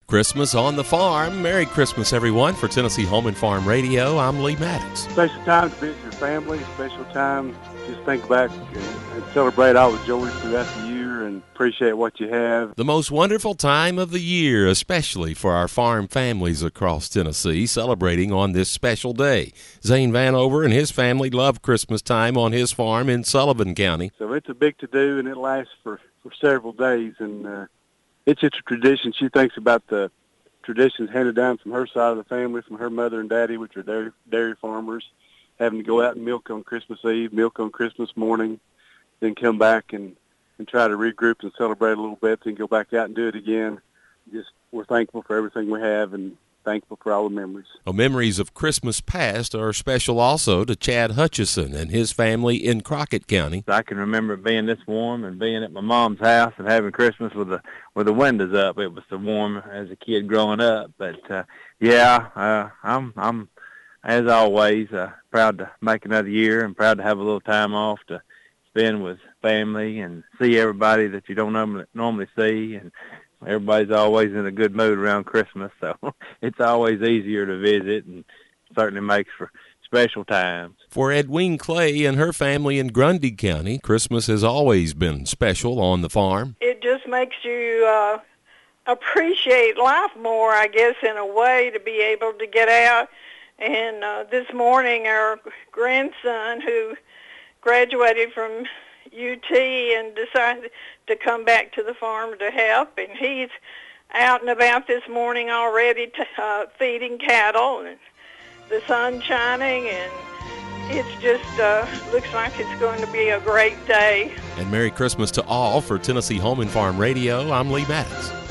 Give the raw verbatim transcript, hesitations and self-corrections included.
Christmas on the Farm. Merry Christmas, everyone. For Tennessee Home and Farm Radio, I'm Lee Maddox. Special time to visit your family, special time just think back and, and celebrate all the joys throughout the year and appreciate what you have. The most wonderful time of the year, especially for our farm families across Tennessee, celebrating on this special day. Zane Vanover and his family love Christmas time on his farm in Sullivan County. So it's a big to-do, and it lasts for, for several days, and uh, it's just a tradition. She thinks about the traditions handed down from her side of the family, from her mother and daddy, which are dairy, dairy farmers, having to go out and milk on Christmas Eve, milk on Christmas morning, then come back and, and try to regroup and celebrate a little bit, then go back out and do it again. Just we're thankful for everything we have and thankful for all the memories. Well, memories of Christmas past are special also to Chad Hutchison and his family in Crockett County. I can remember being this warm and being at my mom's house and having Christmas with the with the windows up. It was so warm as a kid growing up. But uh, yeah, uh, I'm I'm as always uh, proud to make another year and proud to have a little time off to spend with family and see everybody that you don't normally normally see. And everybody's always in a good mood around Christmas, so it's always easier to visit and certainly makes for special times. For Edwene Clay and her family in Grundy County, Christmas has always been special on the farm. It just makes you uh, appreciate life more, I guess, in a way, to be able to get out. And uh, this morning, our grandson, who graduated from U T and decided to come back to the farm to help, and he's out and about this morning already t- uh, feeding cattle, and the sun's shining, and it's just uh, looks like it's going to be a great day. And Merry Christmas to all. For Tennessee Home and Farm Radio, I'm Lee Maddox.